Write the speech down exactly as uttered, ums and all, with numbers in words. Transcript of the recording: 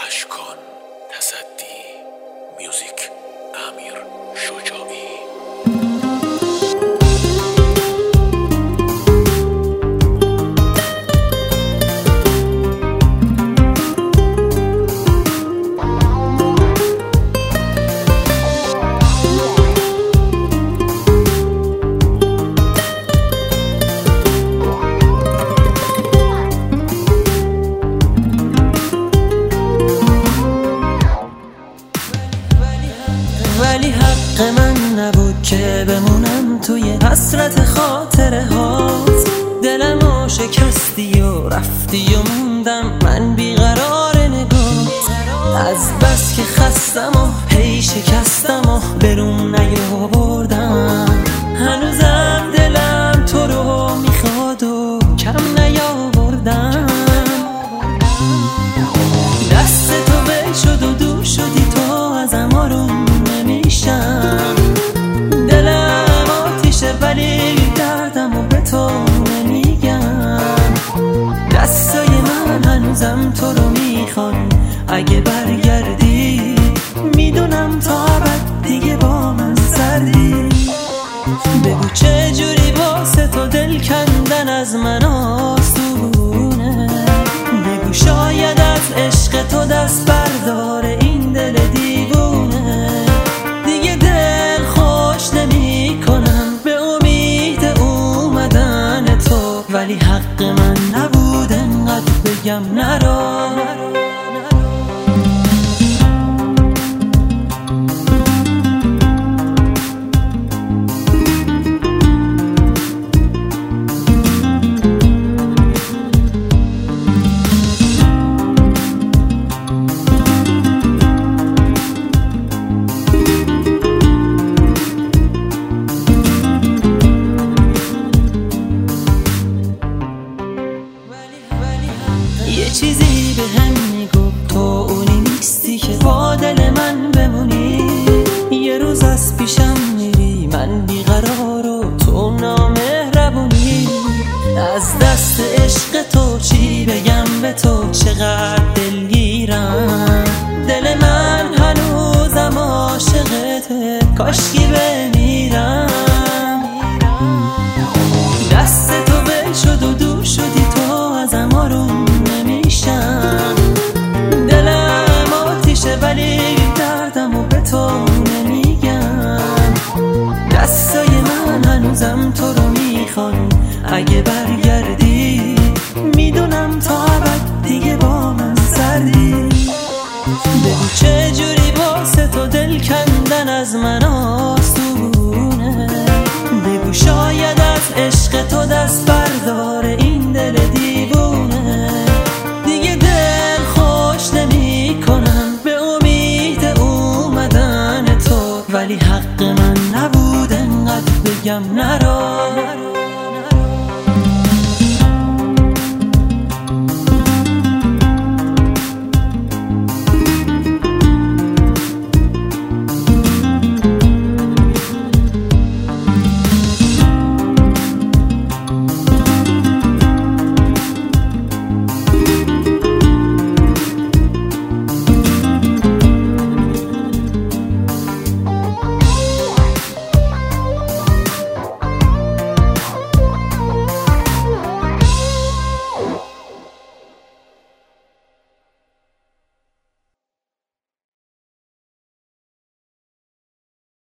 اشکان تصدی میوزیک امیر شجاعی. ولی حق من نبود که بمونم توی حسرت خاطره هات. دلمو شکستی و رفتی و موندم من بیقرار نگات. از بس که خستم و هی شکستم و برون نیاوردم. هنوزم دلم تو رو میخواد و کم نیاوردم. دست تو ول شد و دور شدی تو ازم آروم نمیشم. دلم آتیشه ولی دردم و به تو نمیگم. دستای من هنوزم تو رو میخوان. اگه برگردی میدونم تا ابد دیگه با من سردی. بگو چه جوری واسه تو دل کندن از من آسونه. بگو شاید از عشق تو دست بردار این دل دیوونه. دیگه دل خوش نمی کنم به امید اومدن تو. ولی حق من نبود انقدر بگم نرو. یه چیزی به هم میگفت تو اونی نیستی که با دل من بمونی. یه روز از پیشم میری من بیقرار و تو نامهربونی. از دست عشق تو